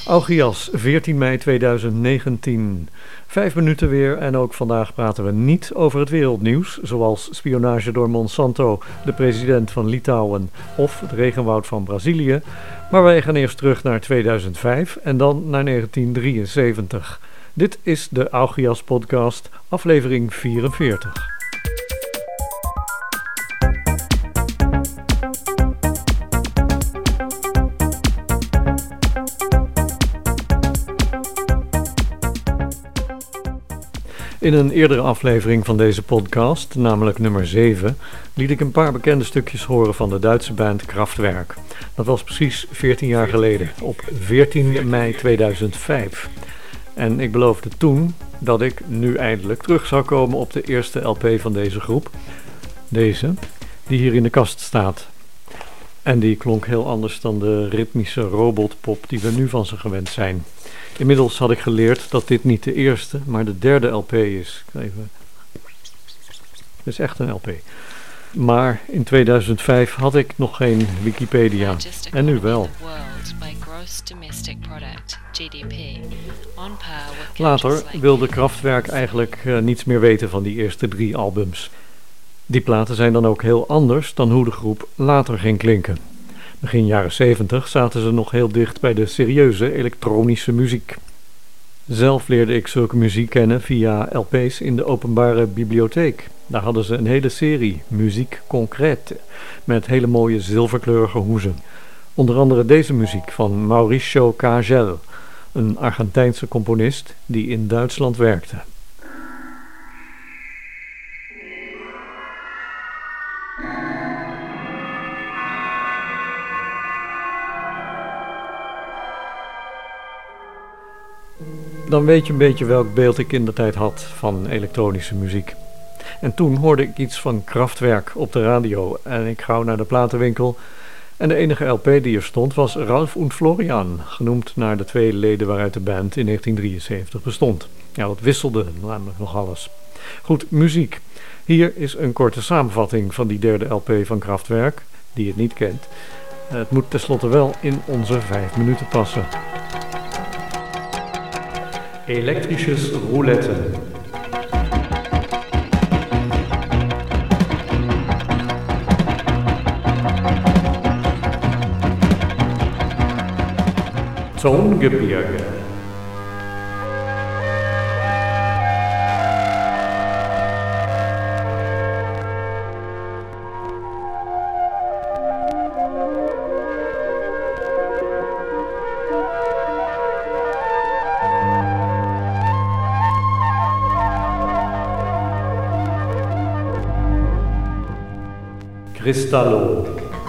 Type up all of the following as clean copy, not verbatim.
Augeias, 14 mei 2019. 5 minuten weer en ook vandaag praten we niet over het wereldnieuws, zoals spionage door Monsanto, de president van Litouwen of het regenwoud van Brazilië. Maar wij gaan eerst terug naar 2005 en dan naar 1973. Dit is de Augeias podcast, aflevering 44. In een eerdere aflevering van deze podcast, namelijk nummer 7, liet ik een paar bekende stukjes horen van de Duitse band Kraftwerk. Dat was precies 14 jaar geleden, op 14 mei 2005. En ik beloofde toen dat ik nu eindelijk terug zou komen op de eerste LP van deze groep. Deze, die hier in de kast staat. En die klonk heel anders dan de ritmische robotpop die we nu van ze gewend zijn. Inmiddels had ik geleerd dat dit niet de eerste, maar de derde LP is. Het is echt een LP. Maar in 2005 had ik nog geen Wikipedia. En nu wel. Later wilde Kraftwerk eigenlijk niets meer weten van die eerste 3 albums. Die platen zijn dan ook heel anders dan hoe de groep later ging klinken. Begin jaren 70 zaten ze nog heel dicht bij de serieuze elektronische muziek. Zelf leerde ik zulke muziek kennen via LP's in de openbare bibliotheek. Daar hadden ze een hele serie, Muziek Concrète, met hele mooie zilverkleurige hoezen. Onder andere deze muziek van Mauricio Kagel, een Argentijnse componist die in Duitsland werkte. Dan weet je een beetje welk beeld ik indertijd had van elektronische muziek. En toen hoorde ik iets van Kraftwerk op de radio en ik gauw naar de platenwinkel. En de enige LP die er stond was Ralf und Florian, genoemd naar de 2 leden waaruit de band in 1973 bestond. Ja, dat wisselde namelijk nog alles. Goed, muziek. Hier is een korte samenvatting van die derde LP van Kraftwerk, die het niet kent. Het moet tenslotte wel in onze 5 minuten passen. Elektrisches Rouletten. Tongebirge. Cristallo.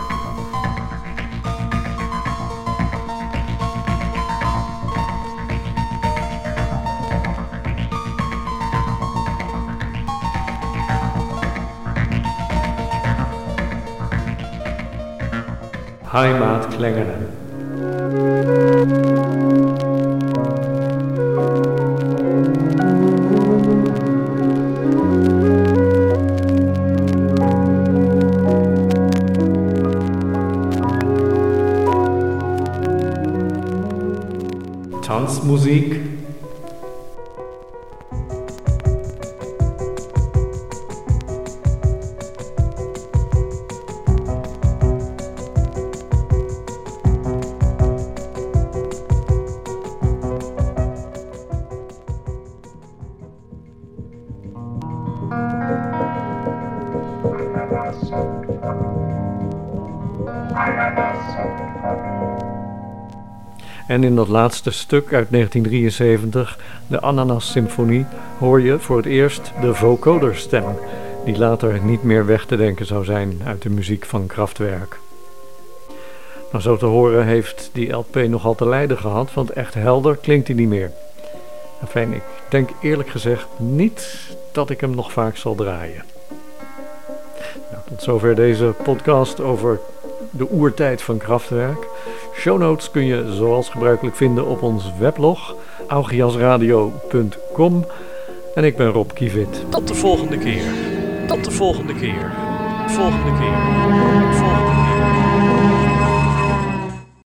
Heimatklänge. Tanzmusik. En in dat laatste stuk uit 1973, de Ananas Symfonie, hoor je voor het eerst de vocoderstem, die later niet meer weg te denken zou zijn uit de muziek van Kraftwerk. Nou, zo te horen heeft die LP nogal te lijden gehad, want echt helder klinkt hij niet meer. Enfin, ik denk eerlijk gezegd niet dat ik hem nog vaak zal draaien. Nou, tot zover deze podcast over de oertijd van Kraftwerk. Shownotes kun je zoals gebruikelijk vinden op ons weblog augeiasradio.com. En ik ben Rob Kievit. Tot de volgende keer. Tot de volgende keer. Volgende keer.